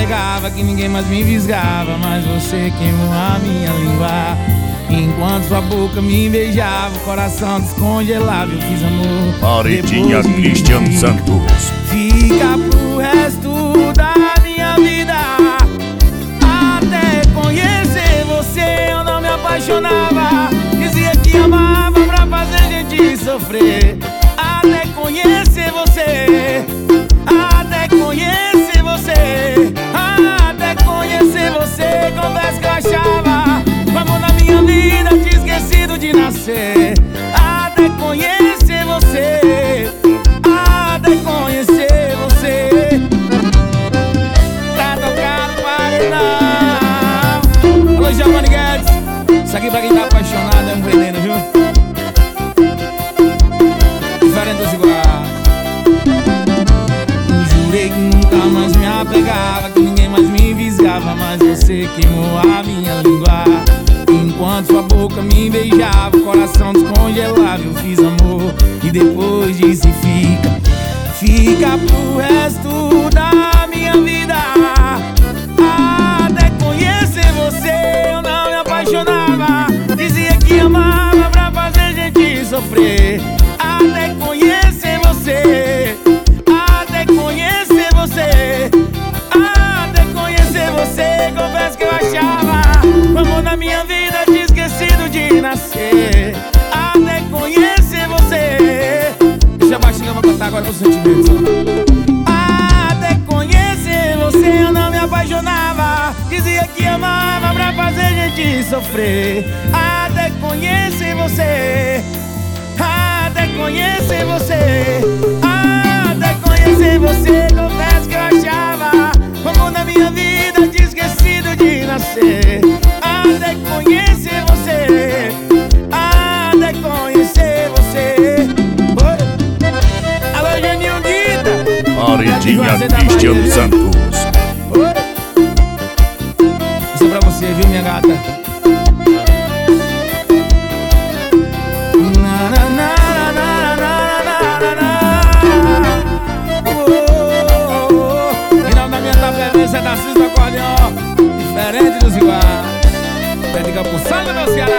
apegava, que ninguém mais me visgava, mas você queimou a minha língua. Enquanto sua boca me beijava, o coração descongelava, eu fiz amor. Paredinha Cristian Santos. Fica pro resto da minha vida. Até conhecer você eu não me apaixonava. Dizia que amava pra fazer gente sofrer. Até conhecer você. Até conhecer você. Até conhecer você. Confesso que eu achava o amor na minha vida, tinha esquecido de nascer. Até conhecer você. Até conhecer você. Pra tocar no paredão. Alô, Giovanni Guedes. Isso aqui pra quem tá apaixonado é um veneno, viu? Diferente dos iguais. Jurei que nunca mais me apegava, que ninguém mais me visgava, mas você queimou a minha língua. Enquanto sua boca me beijava, o coração descongelava, eu fiz amor. E depois disse fica pro resto da minha vida. Até conhecer você eu não me apaixonava. Dizia que amava pra fazer gente sofrer. Até conhecer você. Até conhecer você. Até conhecer você. Confesso que eu achava o amor na minha vida, tinha esquecido de nascer. Até conhecer você. Deixa abaixo que eu vou cantar agora com sentimentos. Até conhecer você eu não me apaixonava. Dizia que amava pra fazer gente sofrer. Até conhecer você. Até conhecer você. Até conhecer você. Confesso que eu achava o amor na minha vida, tinha esquecido de nascer. Até conhecer você. Até conhecer você. Alô, Geninho Guita. Paredinha Cristian Santos. Isso é pra você, viu, minha gata? Final da minha tabela, você tá do acordeão. Diferente dos iguais. Pede que eu pro sangue do Ceará.